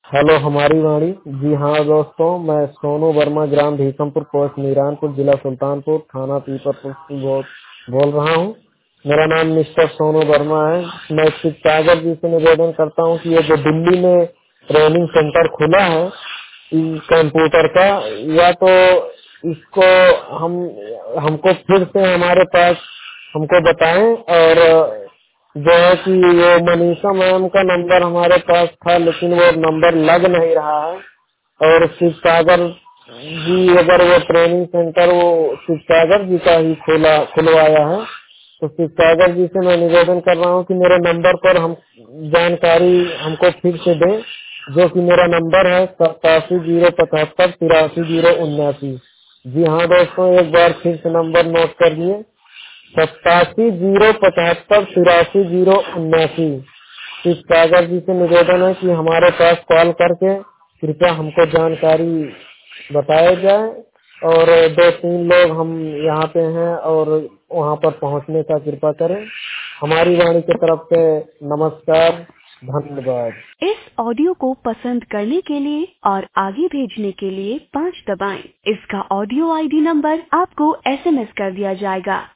Hello हमारी वाणी। जी हाँ दोस्तों, मैं सोनू वर्मा, ग्राम भीषमपुर, पोस्ट मीरानपुर, जिला सुल्तानपुर, थाना पीपरपुर से बोल रहा हूँ। मेरा नाम मिस्टर सोनू वर्मा है। मैं श्री सागर जी से निवेदन करता हूँ कि ये जो दिल्ली में ट्रेनिंग सेंटर खुला है कंप्यूटर का, या तो इसको हम हमको फिर से हमारे पास हमको बताएं। और जो है कि ये मनीषा मैम का नंबर हमारे पास था, लेकिन वो नंबर लग नहीं रहा है। और शिव सागर जी, अगर वो ट्रेनिंग सेंटर वो शिव सागर जी का ही खुलवाया है, तो शिव सागर जी से मैं निवेदन कर रहा हूँ कि मेरे नंबर पर हम जानकारी हमको फिर से दें, जो कि मेरा नंबर है 87 075 83 079। जी हाँ दोस्तों, एक बार फिर से नंबर नोट कर लिए, 87 075 83 079। इस कागज जी से निवेदन है कि हमारे पास कॉल करके कृपया हमको जानकारी बताया जाए। और 2-3 लोग हम यहाँ पे हैं और वहाँ पर पहुँचने का कृपा करें। हमारी वाणी की तरफ से नमस्कार, धन्यवाद। इस ऑडियो को पसंद करने के लिए और आगे भेजने के लिए 5 दबाएं। इसका ऑडियो आईडी नंबर आपको SMS कर दिया जाएगा।